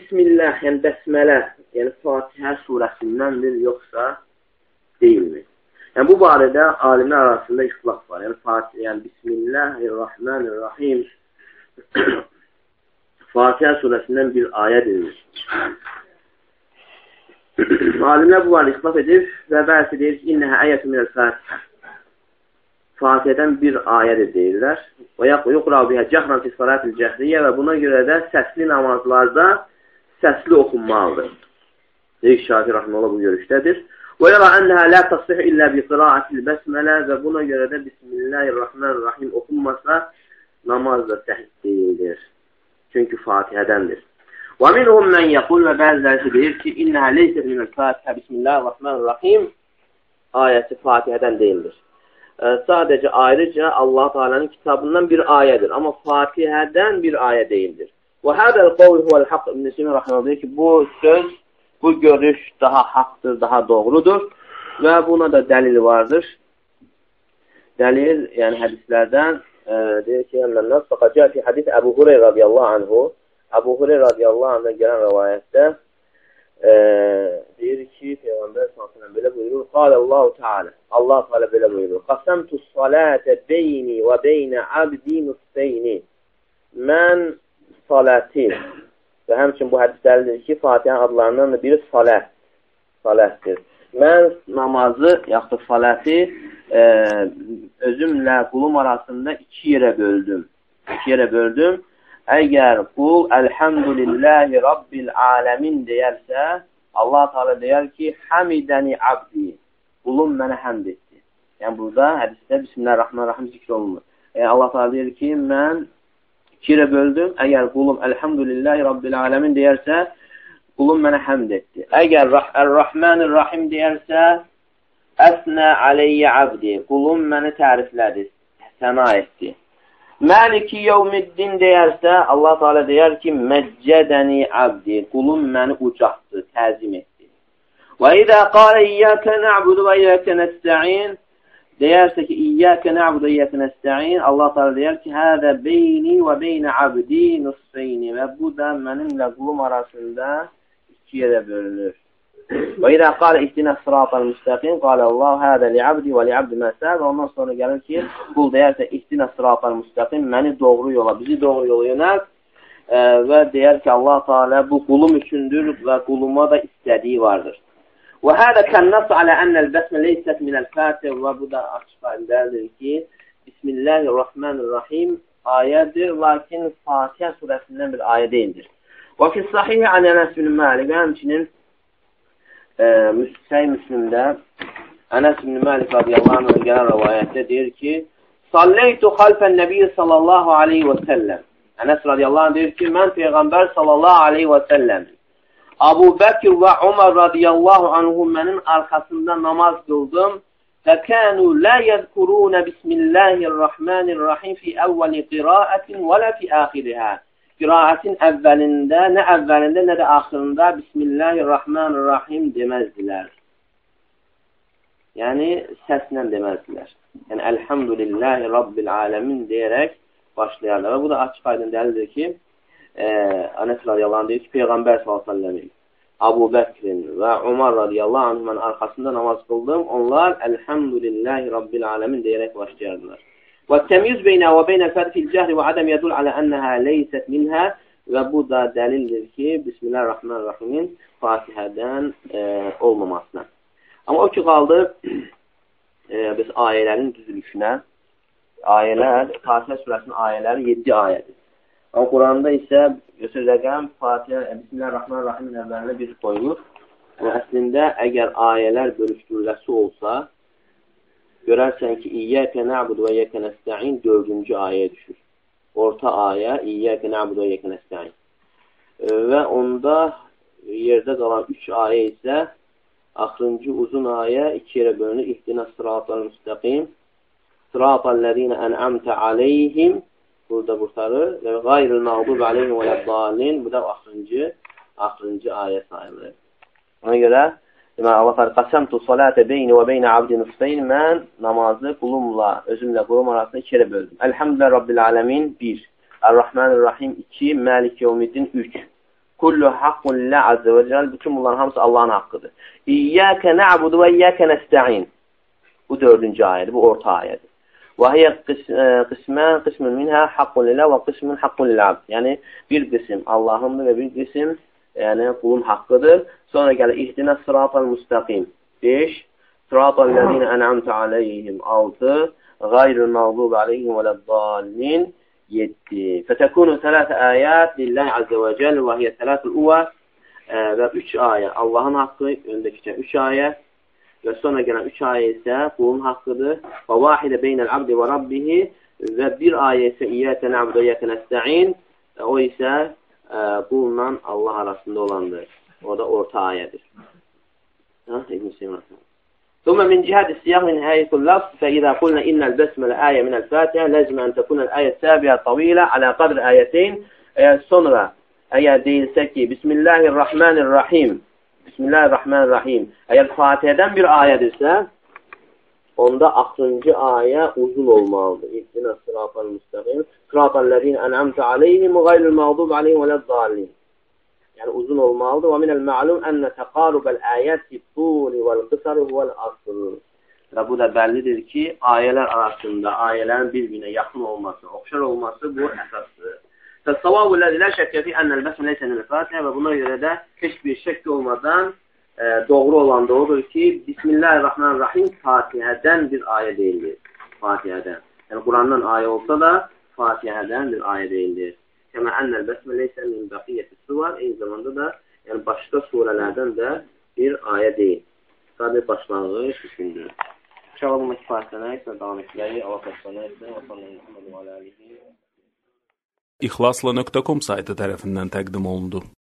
Bismillah, yəni bəsmələ, yəni Fatihə surəsindəndir, yoxsa deyilmi? Yəni bu barədə alimlər arasında ixtilaf var. Yəni Fatihə, yəni Bismillahirrahmanirrahim Fatihə surəsindən bir ayə edilir. Alimlər bu barədə ixtilaf edir və bəzi deyir ki, İnnəhə əyətü minəl-Fatihə. Fatihədən bir ayədir deyirlər. Və yuqra bihə cəhran fi salatil cəhriyyə və buna görə də səsli namazlarda səsli oxunmalıdır. Deyik Şafi Rahmanullah bu görüşdədir. Və yara ənəhə lə tasih illə bi qiraatil bəsmələ və buna görə də Bismillahirrahmanirrahim oxunmasa namaz da səhih deyildir. Çünki Fatihədəndir. Və minhum mən yəqul və bəziləri deyir ki, İnnəhə leysət minəl-Fatihə Bismillahirrahmanirrahim ayəsi Fatihədən deyildir. Sadəcə ayrıca Allah Teala'nın kitabından bir ayədir. Amma Fatihədən bir ayə deyildir. Və hədəl qavl huvəl haqq İbn Sina Rahmanullah deyir ki, bu söz, bu görüş daha haqdır, daha doğrudur və buna da dəlil vardır. Dəlil, yəni hədislərdən deyir ki, məndən fəqəcə fi hədis Əbu Hureyra radiyallahu anhu, Əbu Hureyra radiyallahu anhudan gələn rəvayətdə deyir ki, Peyğəmbər s.ə.v belə buyurur, Qalallahu Teala, Allah Teala belə buyurur, Qasamtus salətə beyni və beynə abdi nusfeyni. Mən saləti və həmçin bu hədislərdir ki, Fatihənin adlarından da biri salətdir. Mən namazı, yaxud da saləti özümlə qulum arasında iki yerə böldüm. Əgər qul Elhamdülillahi Rabbil aləmin deyərsə, Allah Teala deyər ki, Hamidəni abdi, qulum mənə həmd etdi. Yəni burada hədisdə Bismillahirrahmanirrahim zikr olunur. Allah Teala deyir ki, mən iki yerə böldüm. Əgər qulum Elhamdülillahi Rabbil aləmin deyərsə, qulum mənə həmd etdi. Əgər Ər-Rahmanir-Rahim deyərsə, Əsnə aleyyə abdi, qulum məni təriflədi, səna etdi. Maliki yevmiddin deyərsə, Allah Teala deyər ki, Məccədəni abdi, qulum məni ucaqdı, təzim etdi. Və idə qalə İyyəkə nə'budu və İyyəkə nəstə'in deyərsə ki, İyyəkə nə'budu və İyyəkə nəstə'in, Allah Teala deyər ki, hədə beyni və beynə abdi nusfeyni və bu da mənimlə qulum arasında iki yerə bölünür. Və idə qalə ihdinə sıratal müstəqim, qalə Allah hədə li'abdi və li'abdi məsəl və ondan sonra gəlir ki, qul deyərsə ihdinə sıratal müstəqim, məni doğru yola, bizi doğru yola yönəl və deyər ki, Allah Teala bu qulum üçündür və quluma da istədiyi vardır. Və hədə kənnəs alə ənəl bəsmə leysət minəl-Fatihə və bu da açıq aydındır ki, Bismillahirrahmanirrahim ayədir, lakin Fatihə surəsindən bir ayə deyildir. Və fi sahih an Ənəs bin Malik, həmçinin Müslimdə Ənəs bin Malik radiyallahu anh'a gələn rəvayətdə deyir ki, Salleytu xalfən nəbiyyə sallallahu aleyhi və səlləm. Ənəs radiyallahu anh deyir ki, mən Peyğəmbər sallallahu aleyhi və səlləm. Abu Bəkir və Umar radiyallahu anhum mənin arxasında namaz qıldım. Fəkənu lə yəzkurunə Bismillahirrahmanirrahim fi əvvəli qiraətin və lə fi əxirihə. Qiraətin əvvəlində, nə də axırında Bismillahirrahmanirrahim deməzdilər. Yəni, səslə deməzdilər. Yəni, Elhamdülillahi Rabbil aləmin deyərək başlayarlar. Və bu da açıq aydın dəlildir ki, Ənəs radiyallahu anh deyir ki, Peyğəmbər s.ə.v. Abu Bəkrin və Umar radiyallahu anhümün arxasında namaz qıldım. Onlar Elhamdülillahi Rabbil aləmin deyərək başlayardılar. Və təmyiz beynə və beynə fərqil cəhri və ədəm yədul alə ənəhə leysət minhə və bu da dəlildir ki, Bismillahirrahmanirrahimin Fatihədən olmamasına. Amma o ki, qaldı biz ayələrin düzülüşünə. Ayələr, Fatihə surəsinin ayələri 7 ayədir. Amma Quranda isə götür rəqəm Fatihə, Bismillahirrahmanirrahimin əvvəlinə bir qoyulur. Və əslində, əgər ayələr bölüşdürüləsi olsa, görərsən ki, İyyəkə nə'budu və İyyəkə nəstə'in 4-cü ayəyə düşür. Orta ayə İyyəkə nə'budu və İyyəkə nəstə'in. Və onda yerdə qalan 3 ayə isə axırıncı uzun ayə 2 yerə bölünür. İhdinə sıratal müstəqim, sıratallezine en'amte aleyhim, burada qurtarır. Və qayril mağdub aleyhim və ləddalin, bu da axırıncı ayə sayılır. Ona görə deməli, Allah fərq, Qasamtu salətə beyni və beynə abdi nusfeyn, mən namazı qulumla, özümlə qulum arasında 2 yerə böldüm. Elhamdülillah Rabbil aləmin 1, Ər-Rahmanir-Rahim 2, Məlik yevmiddin 3. kullu haqqun lillah azze və cəl. Bütün bunların hamısı Allahın haqqıdır. İyyəkə nə'budu və iyyəkə nəstə'in. Bu 4-cü ayədir, bu orta ayədir. Və hiyə qismun minhə haqqun lillah və qismun haqqun lil'abd. Yəni, bir qism Allahındır və bir qism qulun haqqıdır. Sonra gəlir, ihdinə sıratal müstəqim. 5. Sıratal ləzinə ən'amtə aleyhim. 6. Qayrul məğdub aleyhim və ləddallin. 7. Fətəkunu 3 ayət lillahi azze və cəl və hiyə 3 uvə və 3 ayə Allahın haqqı, öndəki 3 ayə və sonra gələn 3 ayə isə qulun haqqıdır. Və vahidə beynəl abdi və rabbihi və bir ayə isə iyyəkə nə'budu və iyyəkə nəstə'in. O isə qulla Allah arasında olandır. O da orta ayədir. ثم من جهة السياق من نهاية اللفظ فإذا قلنا إن البسملة آية من الفاتحة لازم أن تكون الآية السابعة طويلة على قدر آيتين. Sonra eğer değilse ki Bismillahirrahmanirrahim. Bismillahirrahmanirrahim. Eğer Fatiha'dan bir ayetdirse onda 6. ayə uzun olmalıdır. İhdina sıratal müstəqim. Sıratallezine en'amte aleyhim ve gayril mağdub aleyhim ve leddallin. Yəni uzun olmalıdır. Və minəl ma'lum enne teqarubel ayət fit-tuli vel-qısari huvel-asl. Və bu da bəllidir ki, ayələr arasında ayələrin bir-birinə yaxın olması, oxşar olması bu əsasdır. Təs-savabu ləzi lə şəkkə fi ennəl bəsmə leysə minəl-Fatihə və buna görə də heç bir şəkk olmadan doğru olan da odur ki, Bismillahirrahmanirrahim Fatihədən bir ayə deyildir. Fatihədən. Yəni Qurandan ayə olsa da Fatihədən bir ayə deyildir. Kəmə ennəl bəsmə leysə min bəqiyyəti suvar, eyni zamanda da yəni başqa surələrdən də bir ayə deyil. Sadəcə başlanğıc üçündür. İnşallah bu kifayətlənək və davam etməyi Allah təsəlləmək və sallallahu aleyhi və İxlasla.com saytı tərəfindən təqdim olundu.